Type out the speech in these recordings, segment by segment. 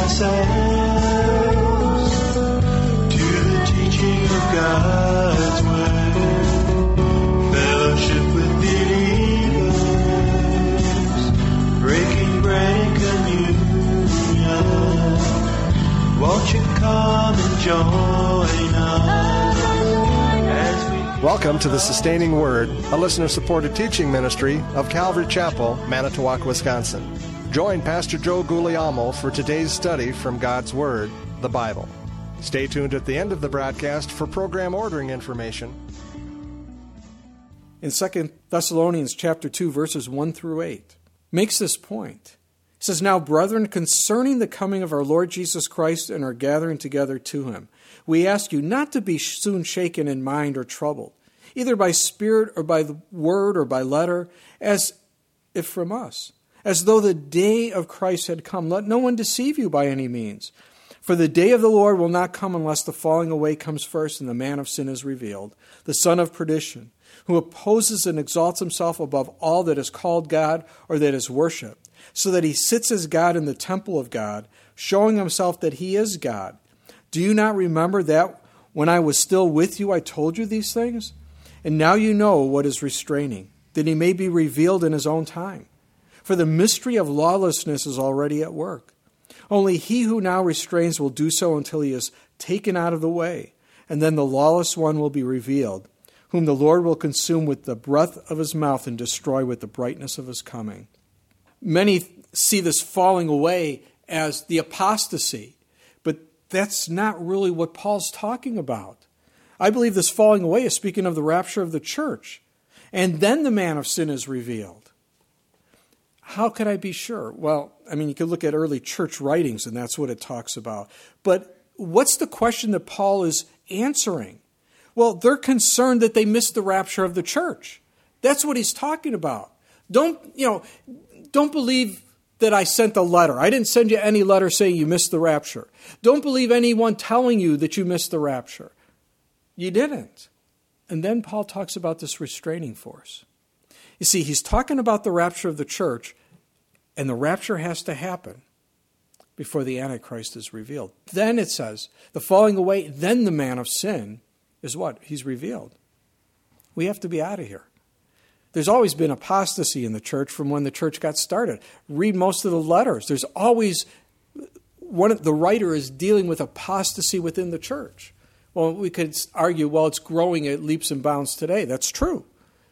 ourselves to the teaching of God's word. Fellowship with believers, breaking bread and communion. Won't you come and join us as we... Welcome to the Sustaining Word, a listener-supported teaching ministry of Calvary Chapel, Manitowoc, Wisconsin. Join Pastor Joe Guglielmo for today's study from God's Word, the Bible. Stay tuned at the end of the broadcast for program ordering information. In 2 Thessalonians chapter 2, verses 1 through 8, makes this point. It says, "Now, brethren, concerning the coming of our Lord Jesus Christ and our gathering together to him, we ask you not to be soon shaken in mind or troubled, either by spirit or by the word or by letter, as if from us, as though the day of Christ had come. Let no one deceive you by any means. For the day of the Lord will not come unless the falling away comes first and the man of sin is revealed, the son of perdition, who opposes and exalts himself above all that is called God or that is worshipped, so that he sits as God in the temple of God, showing himself that he is God. Do you not remember that when I was still with you I told you these things? And now you know what is restraining, that he may be revealed in his own time. For the mystery of lawlessness is already at work. Only he who now restrains will do so until he is taken out of the way, and then the lawless one will be revealed, whom the Lord will consume with the breath of his mouth and destroy with the brightness of his coming." Many see this falling away as the apostasy, but that's not really what Paul's talking about. I believe this falling away is speaking of the rapture of the church, and then the man of sin is revealed. How could I be sure? Well, you could look at early church writings, and that's what it talks about. But what's the question that Paul is answering? Well, they're concerned that they missed the rapture of the church. That's what he's talking about. Don't believe that I sent a letter. I didn't send you any letter saying you missed the rapture. Don't believe anyone telling you that you missed the rapture. You didn't. And then Paul talks about this restraining force. You see, he's talking about the rapture of the church, and the rapture has to happen before the Antichrist is revealed. Then it says, the falling away, then the man of sin is what? He's revealed. We have to be out of here. There's always been apostasy in the church from when the church got started. Read most of the letters. There's always, the writer is dealing with apostasy within the church. Well, we could argue, it's growing at leaps and bounds today. That's true.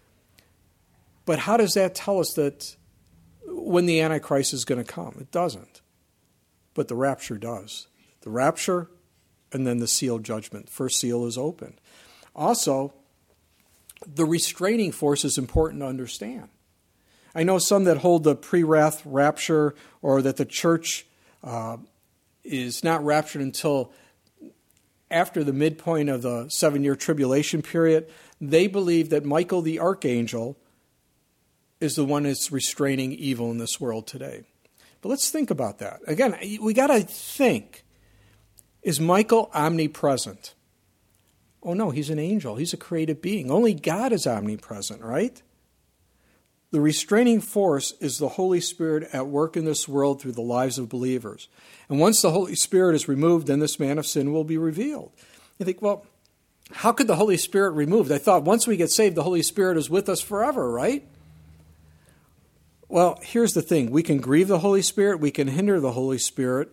But how does that tell us that when the Antichrist is going to come? It doesn't. But the rapture does. The rapture and then the seal judgment. First seal is opened. Also, the restraining force is important to understand. I know some that hold the pre-wrath rapture, or that the church is not raptured until after the midpoint of the 7-year tribulation period. They believe that Michael the archangel is the one that's restraining evil in this world today. But let's think about that. Again, we got to think, is Michael omnipresent? Oh no, he's an angel. He's a created being. Only God is omnipresent, right? The restraining force is the Holy Spirit at work in this world through the lives of believers. And once the Holy Spirit is removed, then this man of sin will be revealed. You think, how could the Holy Spirit removed? I thought once we get saved, the Holy Spirit is with us forever, right? Well, here's the thing. We can grieve the Holy Spirit. We can hinder the Holy Spirit.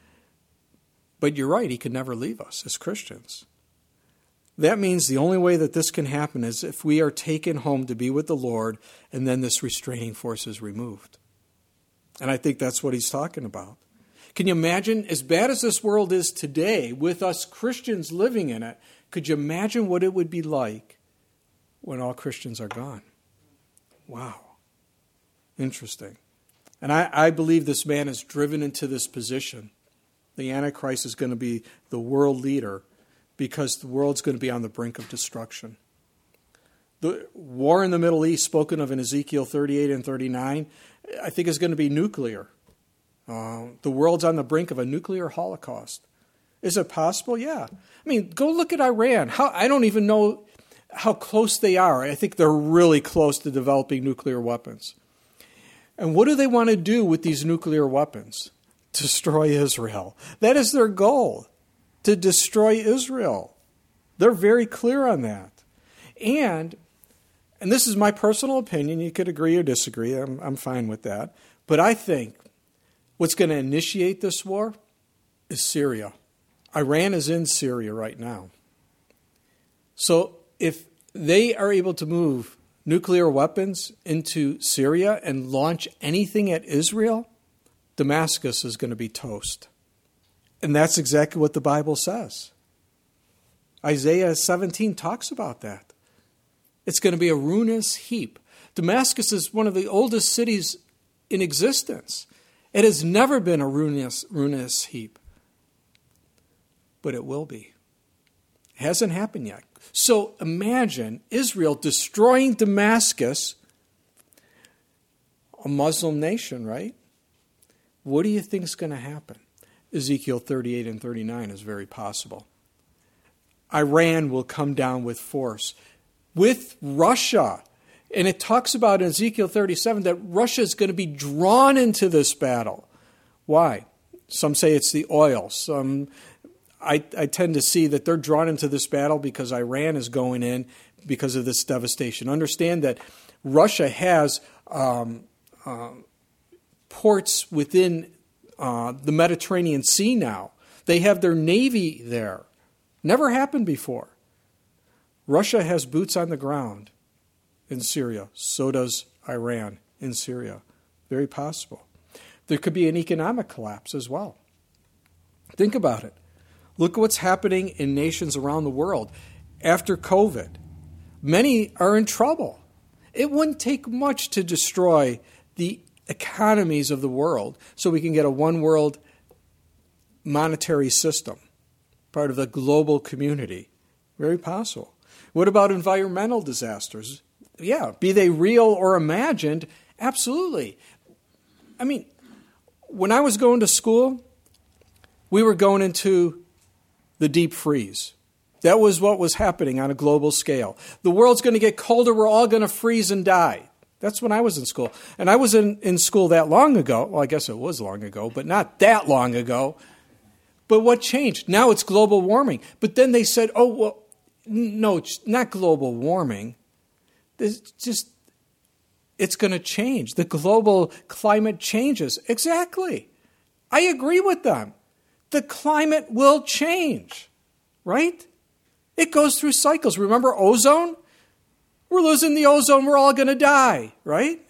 But you're right. He can never leave us as Christians. That means the only way that this can happen is if we are taken home to be with the Lord, and then this restraining force is removed. And I think that's what he's talking about. Can you imagine, as bad as this world is today, with us Christians living in it, could you imagine what it would be like when all Christians are gone? Wow. Interesting. And I believe this man is driven into this position. The Antichrist is going to be the world leader because the world's going to be on the brink of destruction. The war in the Middle East, spoken of in Ezekiel 38 and 39, I think is going to be nuclear. The world's on the brink of a nuclear holocaust. Is it possible? Yeah. Go look at Iran. I don't even know how close they are. I think they're really close to developing nuclear weapons. And what do they want to do with these nuclear weapons? destroy Israel. That is their goal, to destroy Israel. They're very clear on that. And this is my personal opinion. You could agree or disagree. I'm fine with that. But I think what's going to initiate this war is Syria. Iran is in Syria right now. So if they are able to move nuclear weapons into Syria and launch anything at Israel, Damascus is going to be toast. And that's exactly what the Bible says. Isaiah 17 talks about that. It's going to be a ruinous heap. Damascus is one of the oldest cities in existence. It has never been a ruinous heap. But it will be. It hasn't happened yet. So imagine Israel destroying Damascus, a Muslim nation, right? What do you think is going to happen? Ezekiel 38 and 39 is very possible. Iran will come down with force with Russia. And it talks about in Ezekiel 37 that Russia is going to be drawn into this battle. Why? Some say it's the oil. I tend to see that they're drawn into this battle because Iran is going in because of this devastation. Understand that Russia has ports within the Mediterranean Sea now. They have their navy there. Never happened before. Russia has boots on the ground in Syria. So does Iran in Syria. Very possible. There could be an economic collapse as well. Think about it. Look at what's happening in nations around the world after COVID. Many are in trouble. It wouldn't take much to destroy the economies of the world so we can get a one world monetary system, part of the global community. Very possible. What about environmental disasters? Yeah, be they real or imagined, absolutely. I mean, when I was going to school, we were going into the deep freeze. That was what was happening on a global scale. The world's going to get colder. We're all going to freeze and die. That's when I was in school. And I was in school that long ago. Well, I guess it was long ago, but not that long ago. But what changed? Now it's global warming. But then they said, oh, well, no, it's not global warming. It's going to change. The global climate changes. Exactly. I agree with them. The climate will change, right? It goes through cycles. Remember ozone? We're losing the ozone. We're all going to die, right?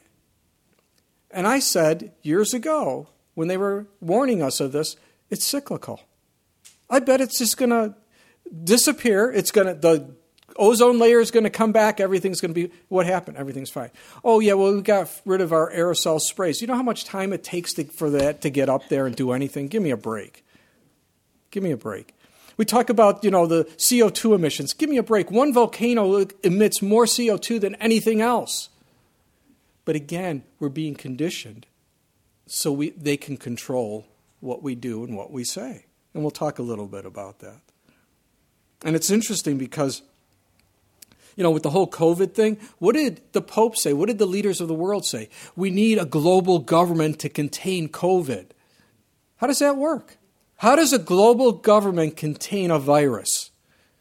And I said years ago, when they were warning us of this, it's cyclical. I bet it's just going to disappear. The ozone layer is going to come back. Everything's going to be, what happened? Everything's fine. Oh, yeah, well, we got rid of our aerosol sprays. You know how much time it takes for that to get up there and do anything? Give me a break. Give me a break. We talk about, the CO2 emissions. Give me a break. One volcano emits more CO2 than anything else. But again, we're being conditioned so they can control what we do and what we say. And we'll talk a little bit about that. And it's interesting because, with the whole COVID thing, what did the Pope say? What did the leaders of the world say? We need a global government to contain COVID. How does that work? How does a global government contain a virus?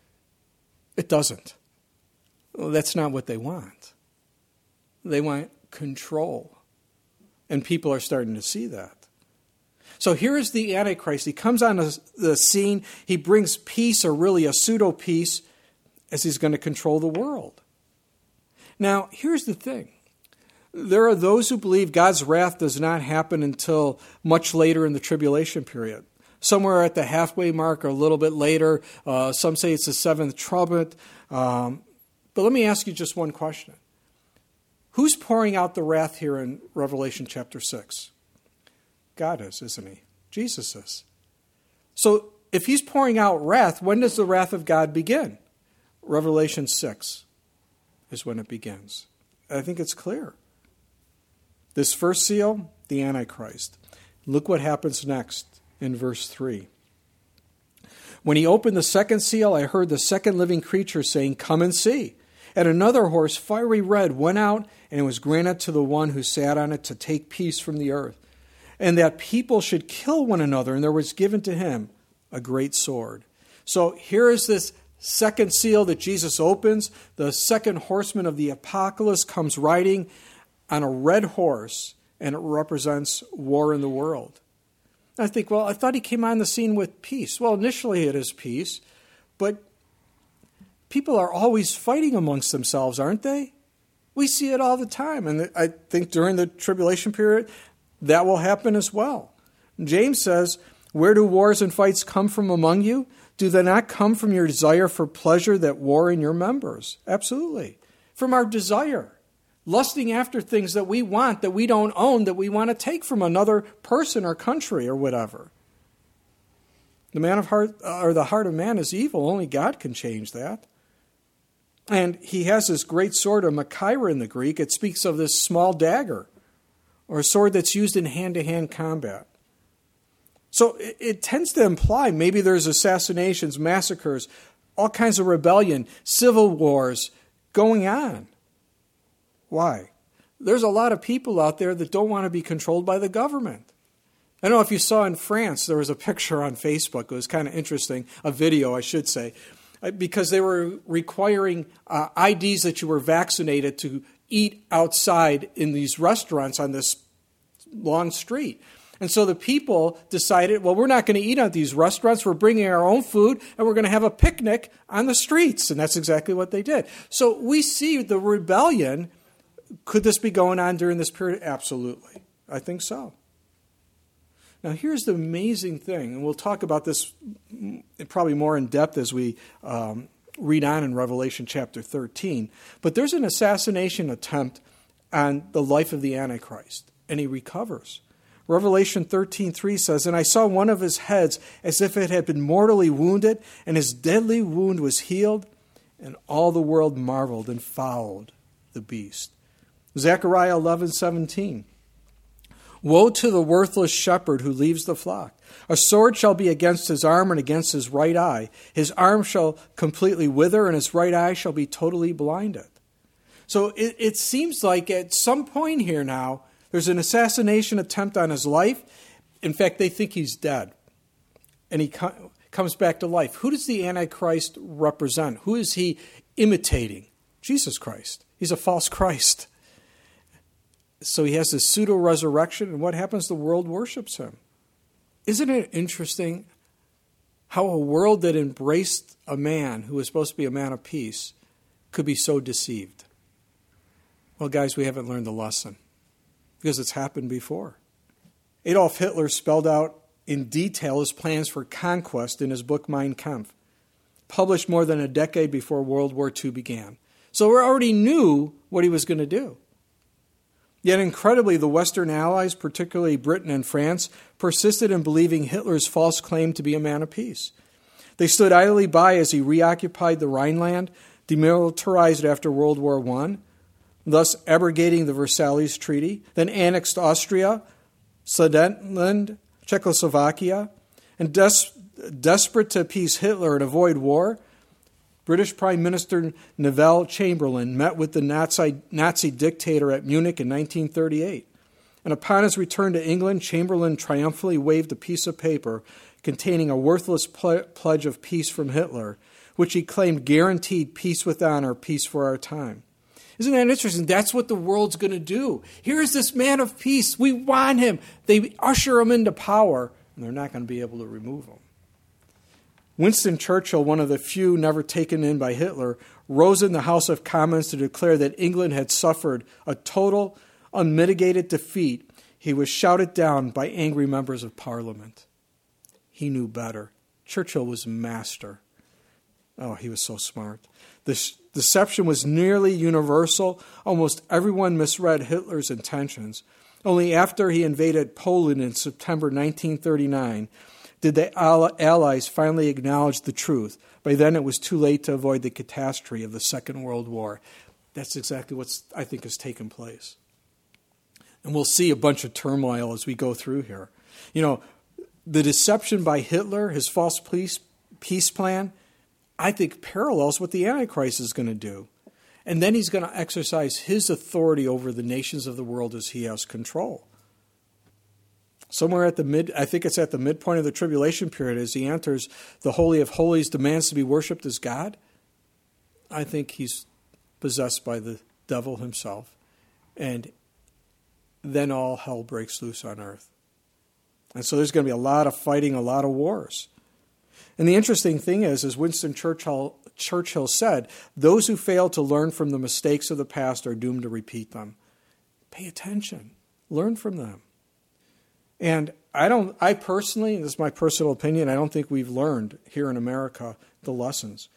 It doesn't. Well, that's not what they want. They want control. And people are starting to see that. So here is the Antichrist. He comes on the scene. He brings peace, or really a pseudo-peace, as he's going to control the world. Now, here's the thing. There are those who believe God's wrath does not happen until much later in the tribulation period. Somewhere at the halfway mark or a little bit later. Some say it's the seventh trumpet. But let me ask you just one question. Who's pouring out the wrath here in Revelation chapter 6? God is, isn't he? Jesus is. So if he's pouring out wrath, when does the wrath of God begin? Revelation 6 is when it begins. I think it's clear. This first seal, the Antichrist. Look what happens next. In verse 3. When he opened the second seal, I heard the second living creature saying, "Come and see." And another horse, fiery red, went out, and it was granted to the one who sat on it to take peace from the earth, and that people should kill one another, and there was given to him a great sword. So here is this second seal that Jesus opens. The second horseman of the apocalypse comes riding on a red horse, and it represents war in the world. I think, well, I thought he came on the scene with peace. Well, initially it is peace, but people are always fighting amongst themselves, aren't they? We see it all the time, and I think during the tribulation period, that will happen as well. James says, "Where do wars and fights come from among you? Do they not come from your desire for pleasure that war in your members?" Absolutely. From our desire. Lusting after things that we want, that we don't own, that we want to take from another person or country or whatever. The heart of man is evil. Only God can change that. And he has this great sword, a machaira in the Greek. It speaks of this small dagger, or a sword that's used in hand-to-hand combat. So it tends to imply maybe there's assassinations, massacres, all kinds of rebellion, civil wars going on. Why? There's a lot of people out there that don't want to be controlled by the government. I don't know if you saw in France, there was a picture on Facebook. It was kind of interesting, a video, I should say, because they were requiring IDs that you were vaccinated to eat outside in these restaurants on this long street. And so the people decided, well, we're not going to eat at these restaurants. We're bringing our own food, and we're going to have a picnic on the streets. And that's exactly what they did. So we see the rebellion. Could this be going on during this period? Absolutely. I think so. Now, here's the amazing thing, and we'll talk about this probably more in depth as we read on in Revelation chapter 13. But there's an assassination attempt on the life of the Antichrist, and he recovers. Revelation 13:3 says, "And I saw one of his heads as if it had been mortally wounded, and his deadly wound was healed, and all the world marveled and followed the beast." Zechariah 11:17. "Woe to the worthless shepherd who leaves the flock. A sword shall be against his arm and against his right eye. His arm shall completely wither, and his right eye shall be totally blinded." So it seems like at some point here now, there's an assassination attempt on his life. In fact, they think he's dead. And he comes back to life. Who does the Antichrist represent? Who is he imitating? Jesus Christ. He's a false Christ. So he has this pseudo-resurrection, and what happens? The world worships him. Isn't it interesting how a world that embraced a man who was supposed to be a man of peace could be so deceived? Well, guys, we haven't learned the lesson because it's happened before. Adolf Hitler spelled out in detail his plans for conquest in his book Mein Kampf, published more than a decade before World War II began. So we already knew what he was going to do. Yet incredibly, the Western Allies, particularly Britain and France, persisted in believing Hitler's false claim to be a man of peace. They stood idly by as he reoccupied the Rhineland, demilitarized after World War I, thus abrogating the Versailles Treaty, then annexed Austria, Sudetenland, Czechoslovakia, and desperate to appease Hitler and avoid war, British Prime Minister Neville Chamberlain met with the Nazi dictator at Munich in 1938. And upon his return to England, Chamberlain triumphantly waved a piece of paper containing a worthless pledge of peace from Hitler, which he claimed guaranteed peace with honor, peace for our time. Isn't that interesting? That's what the world's going to do. Here's this man of peace. We want him. They usher him into power, and they're not going to be able to remove him. Winston Churchill, one of the few never taken in by Hitler, rose in the House of Commons to declare that England had suffered a total, unmitigated defeat. He was shouted down by angry members of Parliament. He knew better. Churchill was master. Oh, he was so smart. This deception was nearly universal. Almost everyone misread Hitler's intentions. Only after he invaded Poland in September 1939 did the Allies finally acknowledge the truth. By then it was too late to avoid the catastrophe of the Second World War. That's exactly what I think has taken place. And we'll see a bunch of turmoil as we go through here. You know, the deception by Hitler, his false peace plan, I think parallels what the Antichrist is going to do. And then he's going to exercise his authority over the nations of the world as he has control. Somewhere at I think it's at the midpoint of the tribulation period, as he enters the Holy of Holies, demands to be worshipped as God. I think he's possessed by the devil himself. And then all hell breaks loose on earth. And so there's going to be a lot of fighting, a lot of wars. And the interesting thing is, as Winston Churchill said, those who fail to learn from the mistakes of the past are doomed to repeat them. Pay attention. Learn from them. And I personally, and this is my personal opinion, I don't think we've learned here in America the lessons.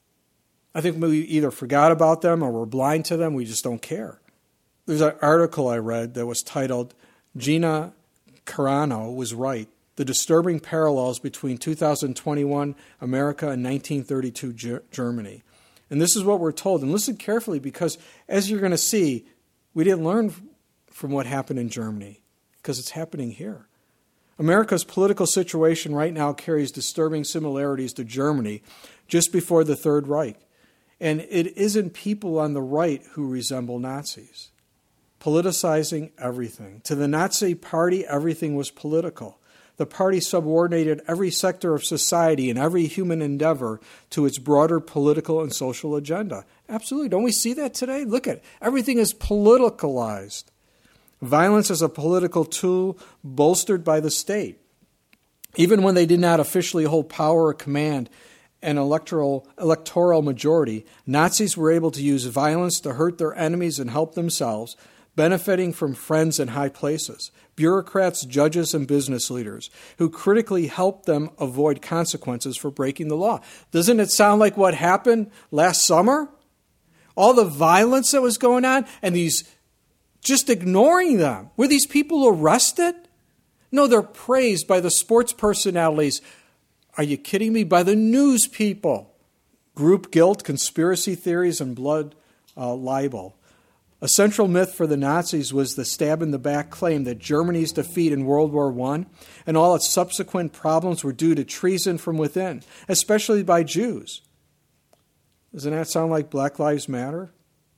I think we either forgot about them or we're blind to them. We just don't care. There's an article I read that was titled, Gina Carano was right. The disturbing parallels between 2021 America and 1932 Germany. And this is what we're told. And listen carefully, because as you're going to see, we didn't learn from what happened in Germany, because it's happening here. America's political situation right now carries disturbing similarities to Germany just before the Third Reich. And it isn't people on the right who resemble Nazis. Politicizing everything. To the Nazi party, everything was political. The party subordinated every sector of society and every human endeavor to its broader political and social agenda. Absolutely. Don't we see that today? Look at it. Everything is politicalized. Violence is a political tool bolstered by the state. Even when they did not officially hold power or command an electoral majority, Nazis were able to use violence to hurt their enemies and help themselves, benefiting from friends in high places, bureaucrats, judges, and business leaders who critically helped them avoid consequences for breaking the law. Doesn't it sound like what happened last summer? All the violence that was going on and these just ignoring them. Were these people arrested? No, they're praised by the sports personalities. Are you kidding me? By the news people. Group guilt, conspiracy theories, and blood libel. A central myth for the Nazis was the stab-in-the-back claim that Germany's defeat in World War I and all its subsequent problems were due to treason from within, especially by Jews. Doesn't that sound like Black Lives Matter?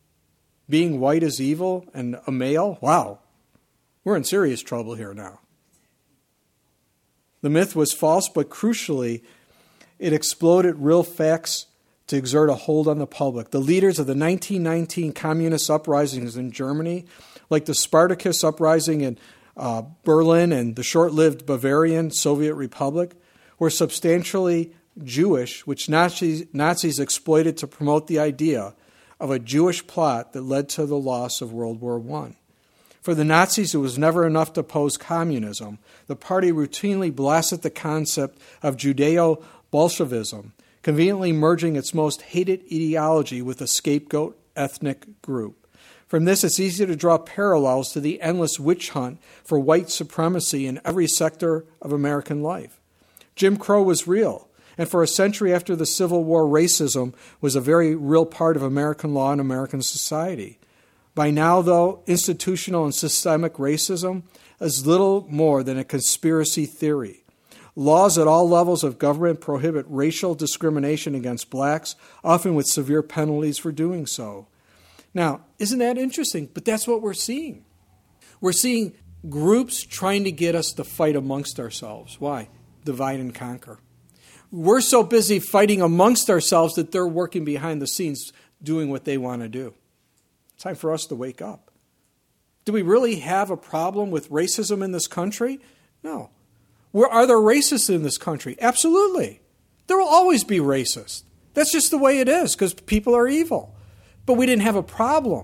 Being white is evil and a male? Wow, we're in serious trouble here now. The myth was false, but crucially, it exploited real facts to exert a hold on the public. The leaders of the 1919 communist uprisings in Germany, like the Spartacus uprising in Berlin and the short-lived Bavarian Soviet Republic, were substantially Jewish, which Nazis exploited to promote the idea of a Jewish plot that led to the loss of World War I. For the Nazis, it was never enough to oppose communism. The party routinely blasted the concept of Judeo-Bolshevism, conveniently merging its most hated ideology with a scapegoat ethnic group. From this, it's easy to draw parallels to the endless witch hunt for white supremacy in every sector of American life. Jim Crow was real. And for a century after the Civil War, racism was a very real part of American law and American society. By now, though, institutional and systemic racism is little more than a conspiracy theory. Laws at all levels of government prohibit racial discrimination against blacks, often with severe penalties for doing so. Now, isn't that interesting? But that's what we're seeing. We're seeing groups trying to get us to fight amongst ourselves. Why? Divide and conquer. We're so busy fighting amongst ourselves that they're working behind the scenes doing what they want to do. It's time for us to wake up. Do we really have a problem with racism in this country? No. Are there racists in this country? Absolutely. There will always be racist. That's just the way it is, because people are evil. But we didn't have a problem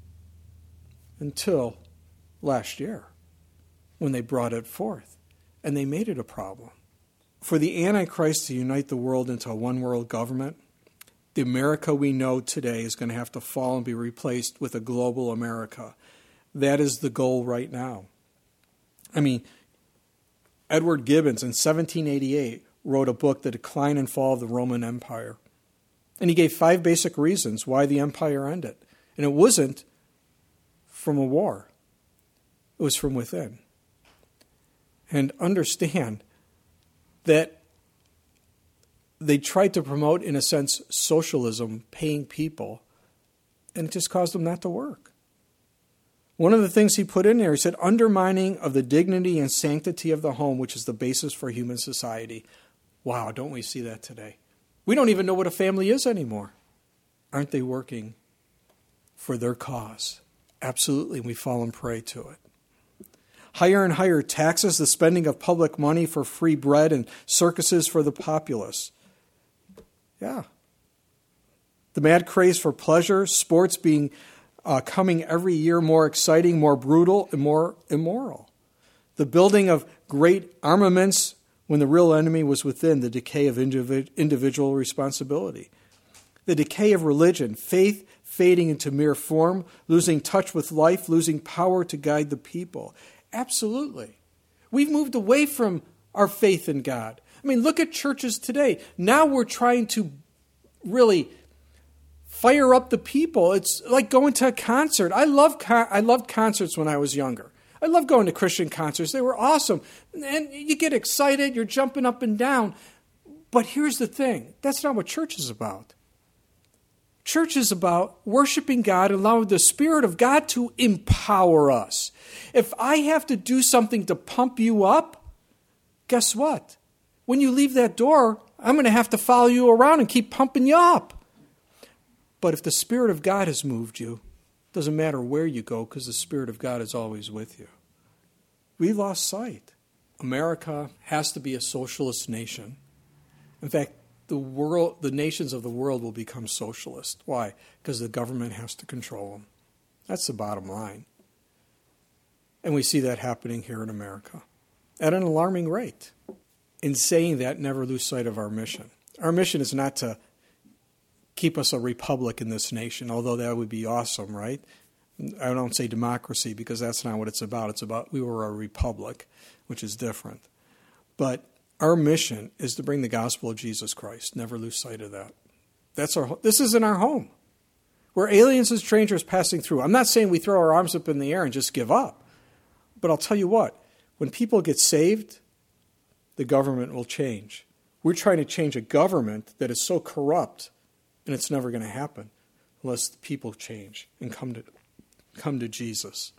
until last year when they brought it forth, and they made it a problem. For the Antichrist to unite the world into a one-world government, the America we know today is going to have to fall and be replaced with a global America. That is the goal right now. I mean, Edward Gibbons in 1788 wrote a book, The Decline and Fall of the Roman Empire. And he gave 5 basic reasons why the empire ended. And it wasn't from a war. It was from within. And understand that they tried to promote, in a sense, socialism, paying people, and it just caused them not to work. One of the things he put in there, he said, undermining of the dignity and sanctity of the home, which is the basis for human society. Wow, don't we see that today? We don't even know what a family is anymore. Aren't they working for their cause? Absolutely, we fall and prey to it. Higher and higher taxes, the spending of public money for free bread and circuses for the populace. Yeah. The mad craze for pleasure, sports coming every year more exciting, more brutal, and more immoral. The building of great armaments when the real enemy was within, the decay of individual responsibility. The decay of religion, faith fading into mere form, losing touch with life, losing power to guide the people. Absolutely. We've moved away from our faith in God. I mean, look at churches today. Now we're trying to really fire up the people. It's like going to a concert. I loved concerts when I was younger. I loved going to Christian concerts. They were awesome. And you get excited. You're jumping up and down. But here's the thing. That's not what church is about. Church is about worshiping God, allowing the Spirit of God to empower us. If I have to do something to pump you up, guess what? When you leave that door, I'm going to have to follow you around and keep pumping you up. But if the Spirit of God has moved you, it doesn't matter where you go because the Spirit of God is always with you. We lost sight. America has to be a socialist nation. In fact, the nations of the world will become socialist. Why? Because the government has to control them. That's the bottom line. And we see that happening here in America at an alarming rate. In saying that, never lose sight of our mission. Our mission is not to keep us a republic in this nation, although that would be awesome, right? I don't say democracy because that's not what it's about. It's about we were a republic, which is different. But our mission is to bring the gospel of Jesus Christ. Never lose sight of that. This isn't our home. We're aliens and strangers passing through. I'm not saying we throw our arms up in the air and just give up. But I'll tell you what, when people get saved, the government will change. We're trying to change a government that is so corrupt, and it's never going to happen unless the people change and come to Jesus.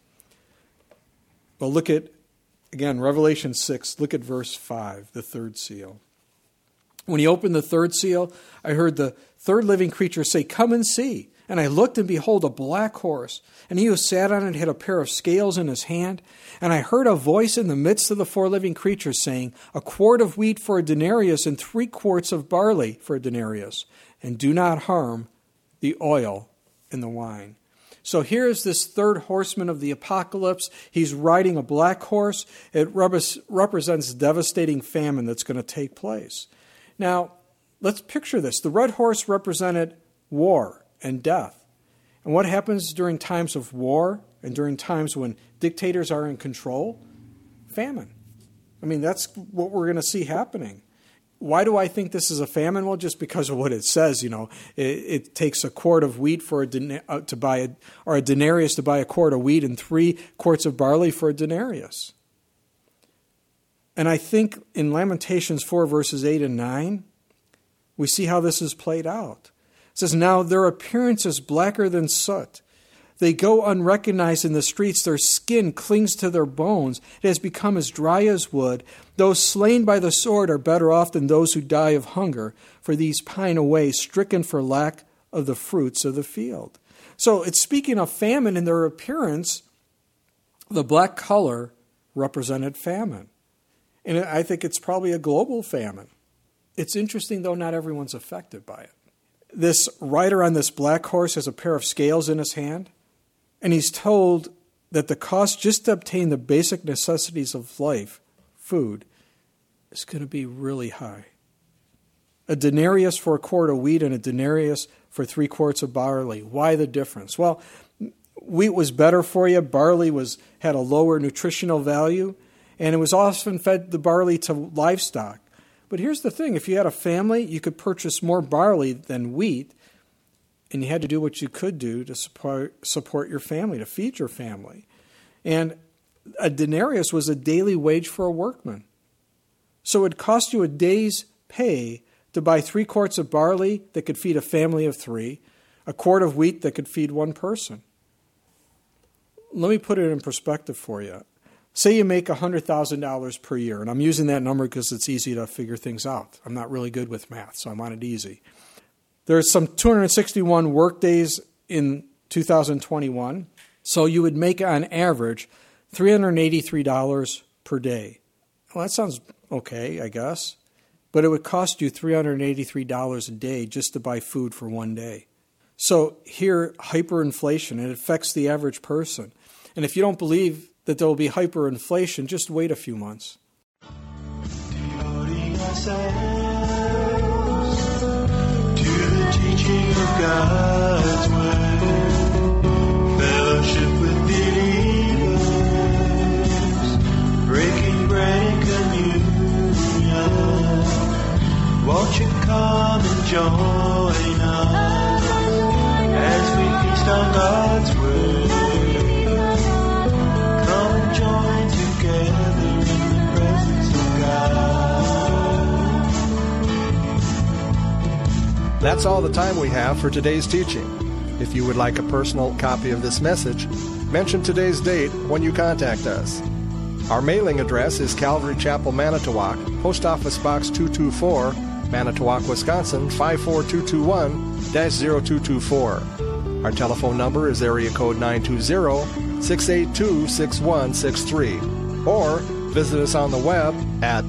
Well, look at, again, Revelation 6, look at verse 5, the third seal. When he opened the third seal, I heard the third living creature say, "Come and see." And I looked, and behold, a black horse. And he who sat on it had a pair of scales in his hand. And I heard a voice in the midst of the four living creatures saying, "A quart of wheat for a denarius, and 3 quarts of barley for a denarius. And do not harm the oil and the wine." So here's this third horseman of the apocalypse. He's riding a black horse. It represents devastating famine that's going to take place. Now, let's picture this. The red horse represented war and death. And what happens during times of war and during times when dictators are in control? Famine. I mean, that's what we're going to see happening. Why do I think this is a famine? Well, just because of what it says. It takes a quart of wheat for a denarius to buy a quart of wheat, and 3 quarts of barley for a denarius. And I think in Lamentations 4, verses 8 and 9, we see how this is played out. It says, "Now their appearance is blacker than soot. They go unrecognized in the streets. Their skin clings to their bones. It has become as dry as wood. Those slain by the sword are better off than those who die of hunger, for these pine away, stricken for lack of the fruits of the field." So it's speaking of famine in their appearance. The black color represented famine. And I think it's probably a global famine. It's interesting, though, not everyone's affected by it. This rider on this black horse has a pair of scales in his hand, and he's told that the cost just to obtain the basic necessities of life, food, is going to be really high. A denarius for a quart of wheat and a denarius for 3 quarts of barley. Why the difference? Well, wheat was better for you. Barley had a lower nutritional value, and it was often fed the barley to livestock. But here's the thing. If you had a family, you could purchase more barley than wheat, and you had to do what you could do to support your family, to feed your family. And a denarius was a daily wage for a workman. So it cost you a day's pay to buy 3 quarts of barley that could feed a family of 3, a quart of wheat that could feed one person. let me put it in perspective for you. Say you make $100,000 per year, and I'm using that number because it's easy to figure things out. I'm not really good with math, so I want it easy. There's some 261 work days in 2021, so you would make on average $383 per day. Well, that sounds okay, I guess, but it would cost you $383 a day just to buy food for one day. So here, hyperinflation, it affects the average person. And if you don't believe that there will be hyperinflation, just wait a few months. Devoting ourselves to the teaching of God's word, fellowship with believers, breaking bread and communion. Won't you come and join us as we feast on God's word? Join together in the presence of God. That's all the time we have for today's teaching. If you would like a personal copy of this message, mention today's date when you contact us. Our mailing address is Calvary Chapel, Manitowoc, Post Office Box 224, Manitowoc, Wisconsin 54221-0224. Our telephone number is area code 920-682-6163. Or visit us on the web at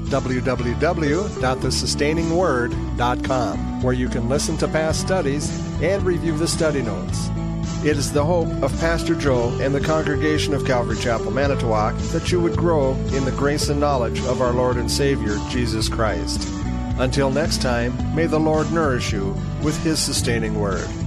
www.thesustainingword.com, where you can listen to past studies and review the study notes. It is the hope of Pastor Joe and the congregation of Calvary Chapel, Manitowoc, that you would grow in the grace and knowledge of our Lord and Savior, Jesus Christ. Until next time, may the Lord nourish you with His sustaining word.